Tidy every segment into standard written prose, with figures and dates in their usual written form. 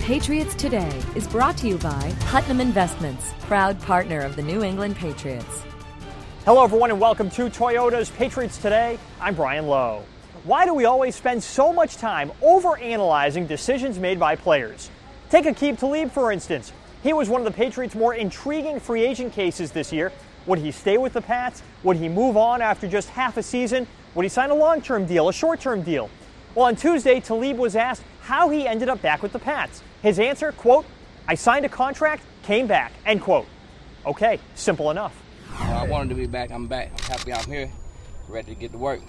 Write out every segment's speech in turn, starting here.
Patriots Today is brought to you by Putnam Investments, proud partner of the New England Patriots. Hello, everyone, and welcome to Toyota's Patriots Today. I'm Brian Lowe. Why do we always spend so much time overanalyzing decisions made by players? Take Aqib Talib, for instance. He was one of the Patriots' more intriguing free agent cases this year. Would he stay with the Pats? Would he move on after just half a season? Would he sign a long-term deal, a short-term deal? Well, on Tuesday, Talib was asked how he ended up back with the Pats. His answer, quote, "I signed a contract, came back," end quote. Okay, simple enough. I wanted to be back. I'm back. I'm happy I'm here, ready to get to work.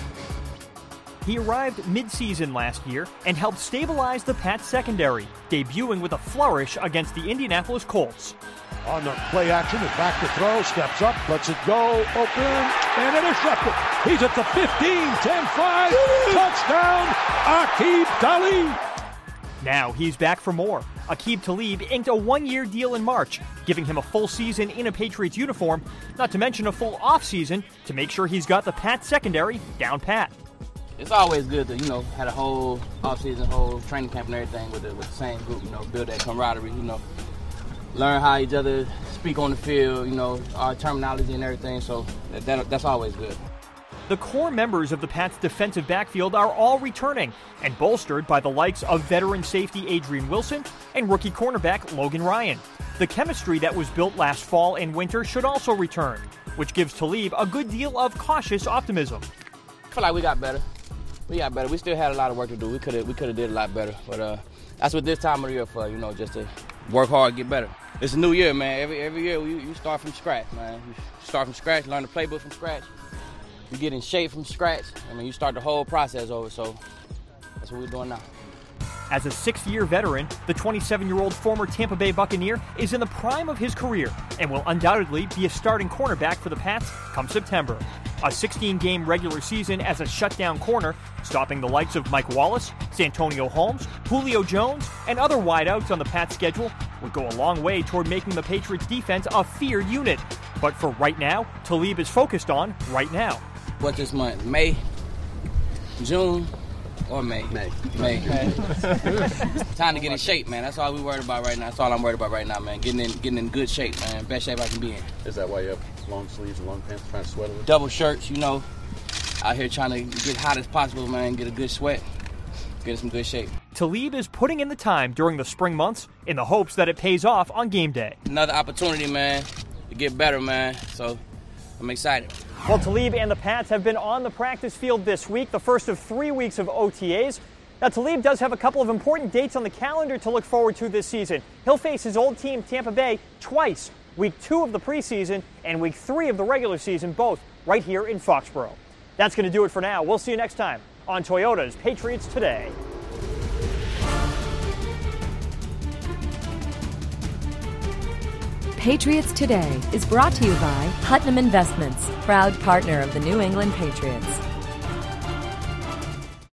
He arrived mid-season last year and helped stabilize the Pats secondary, debuting with a flourish against the Indianapolis Colts. On the play action, is back to throw, steps up, lets it go, open, and intercepted. He's at the 15, 10-5, touchdown, Aqib Talib. Now he's back for more. Aqib Talib inked a one-year deal in March, giving him a full season in a Patriots uniform, not to mention a full off-season to make sure he's got the Pats secondary down pat. It's always good to, have a whole off-season, whole training camp and everything with the same group, build that camaraderie, learn how each other speak on the field, our terminology and everything, so that's always good. The core members of the Pats' defensive backfield are all returning and bolstered by the likes of veteran safety Adrian Wilson and rookie cornerback Logan Ryan. The chemistry that was built last fall and winter should also return, which gives Talib a good deal of cautious optimism. I feel like we got better. We still had a lot of work to do. We could have did a lot better, but that's what this time of the year for, just to work hard, get better. It's a new year, man. Every year you start from scratch, man. You start from scratch, learn the playbook from scratch. You get in shape from scratch. You start the whole process over, so that's what we're doing now. As a sixth-year veteran, the 27-year-old former Tampa Bay Buccaneer is in the prime of his career and will undoubtedly be a starting cornerback for the Pats come September. A 16-game regular season as a shutdown corner, stopping the likes of Mike Wallace, Santonio Holmes, Julio Jones, and other wideouts on the Pats schedule would go a long way toward making the Patriots defense a feared unit. But for right now, Talib is focused on right now. What this month? May? June? Or May? May. Time to get in shape, man. That's all we worried about right now. That's all I'm worried about right now, man. Getting in good shape, man. Best shape I can be in. Is that why you have long sleeves and long pants, trying to sweat a little? Double shirts, out here trying to get hot as possible, man. Get a good sweat. Get in some good shape. Talib is putting in the time during the spring months in the hopes that it pays off on game day. Another opportunity, man, to get better, man. So I'm excited. Well, Talib and the Pats have been on the practice field this week, the first of 3 weeks of OTAs. Now, Talib does have a couple of important dates on the calendar to look forward to this season. He'll face his old team, Tampa Bay, twice, week 2 of the preseason and week 3 of the regular season, both right here in Foxborough. That's going to do it for now. We'll see you next time on Toyota's Patriots Today. Patriots Today is brought to you by Putnam Investments, proud partner of the New England Patriots.